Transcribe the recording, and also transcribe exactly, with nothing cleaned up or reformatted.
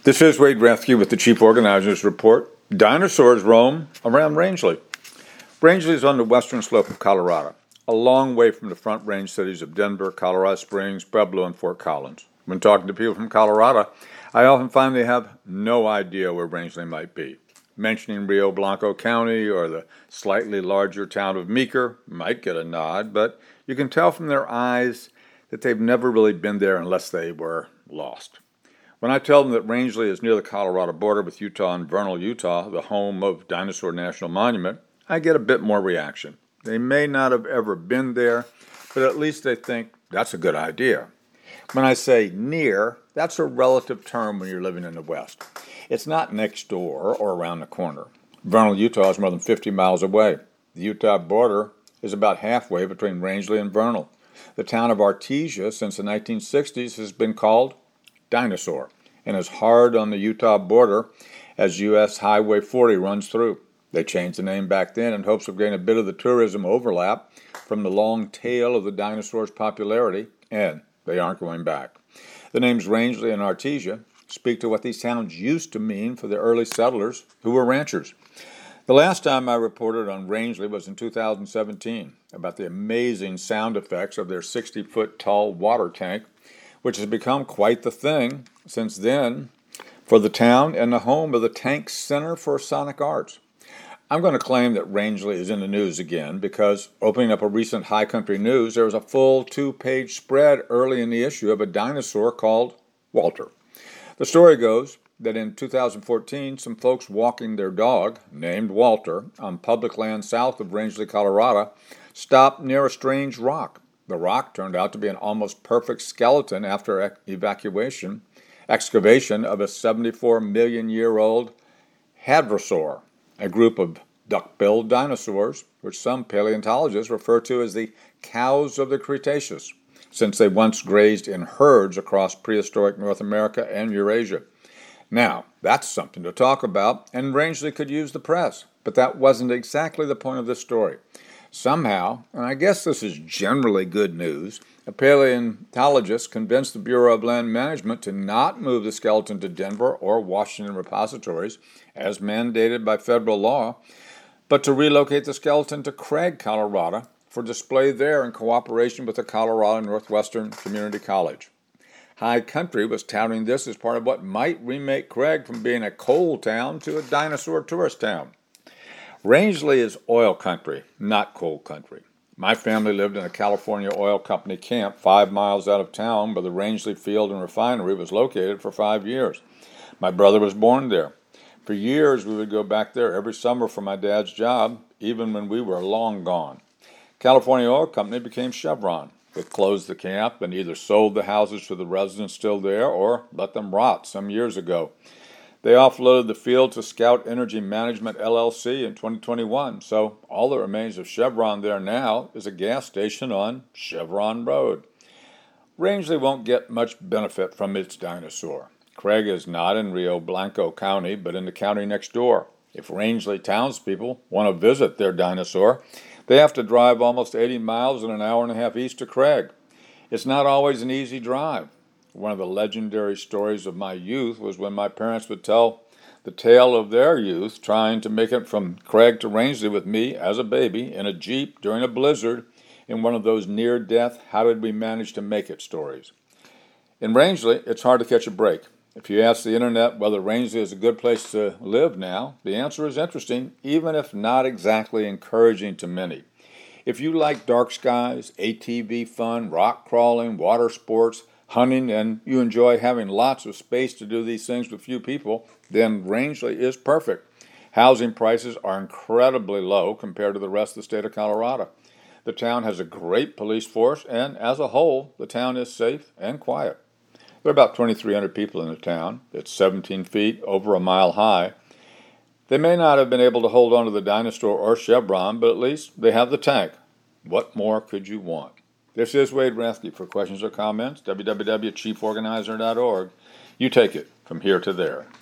This is Wade Rathke with the Chief Organizers Report. Dinosaurs roam around Rangeley. Rangeley is on the western slope of Colorado, a long way from the front range cities of Denver, Colorado Springs, Pueblo, and Fort Collins. When talking to people from Colorado, I often find they have no idea where Rangeley might be. Mentioning Rio Blanco County or the slightly larger town of Meeker might get a nod, but you can tell from their eyes that they've never really been there unless they were lost. When I tell them that Rangeley is near the Colorado border with Utah and Vernal, Utah, the home of Dinosaur National Monument, I get a bit more reaction. They may not have ever been there, but at least they think that's a good idea. When I say near, that's a relative term when you're living in the West. It's not next door or around the corner. Vernal, Utah is more than fifty miles away. The Utah border is about halfway between Rangeley and Vernal. The town of Artesia, since the nineteen sixties, has been called Dinosaur, and is hard on the Utah border as U S Highway forty runs through. They changed the name back then in hopes of getting a bit of the tourism overlap from the long tail of the dinosaur's popularity, and they aren't going back. The names Rangeley and Artesia speak to what these towns used to mean for the early settlers who were ranchers. The last time I reported on Rangeley was in two thousand seventeen about the amazing sound effects of their sixty-foot tall water tank, which has become quite the thing since then for the town and the home of the Tank Center for Sonic Arts. I'm going to claim that Rangeley is in the news again because, opening up a recent High Country News, there was a full two-page spread early in the issue of a dinosaur called Walter. The story goes that in two thousand fourteen, some folks walking their dog, named Walter, on public land south of Rangeley, Colorado, stopped near a strange rock. The rock turned out to be an almost perfect skeleton after evacuation, excavation of a seventy-four million year old hadrosaur, a group of duck-billed dinosaurs, which some paleontologists refer to as the cows of the Cretaceous, since they once grazed in herds across prehistoric North America and Eurasia. Now, that's something to talk about, and Rangeley could use the press, but that wasn't exactly the point of this story. Somehow, and I guess this is generally good news, a paleontologist convinced the Bureau of Land Management to not move the skeleton to Denver or Washington repositories, as mandated by federal law, but to relocate the skeleton to Craig, Colorado, for display there in cooperation with the Colorado Northwestern Community College. High Country was touting this as part of what might remake Craig from being a coal town to a dinosaur tourist town. Rangeley is oil country, not coal country. My family lived in a California oil company camp five miles out of town where the Rangeley Field and Refinery was located for five years. My brother was born there. For years, we would go back there every summer for my dad's job, even when we were long gone. California Oil Company became Chevron. It closed the camp and either sold the houses to the residents still there or let them rot some years ago. They offloaded the field to Scout Energy Management L L C in twenty twenty-one, so all that remains of Chevron there now is a gas station on Chevron Road. Rangeley won't get much benefit from its dinosaur. Craig is not in Rio Blanco County, but in the county next door. If Rangeley townspeople want to visit their dinosaur, they have to drive almost eighty miles and an hour and a half east to Craig. It's not always an easy drive. One of the legendary stories of my youth was when my parents would tell the tale of their youth trying to make it from Craig to Rangeley with me as a baby in a Jeep during a blizzard in one of those near-death, how-did-we-manage-to-make-it stories. In Rangeley, it's hard to catch a break. If you ask the internet whether Rangeley is a good place to live now, the answer is interesting, even if not exactly encouraging to many. If you like dark skies, A T V fun, rock crawling, water sports, hunting, and you enjoy having lots of space to do these things with few people, then Rangeley is perfect. Housing prices are incredibly low compared to the rest of the state of Colorado. The town has a great police force, and as a whole, the town is safe and quiet. There are about twenty-three hundred people in the town. It's seventeen feet, over a mile high. They may not have been able to hold on to the dinosaur or Chevron, but at least they have the tank. What more could you want? This is Wade Rathke. For questions or comments, w w w dot chief organizer dot org. You take it from here to there.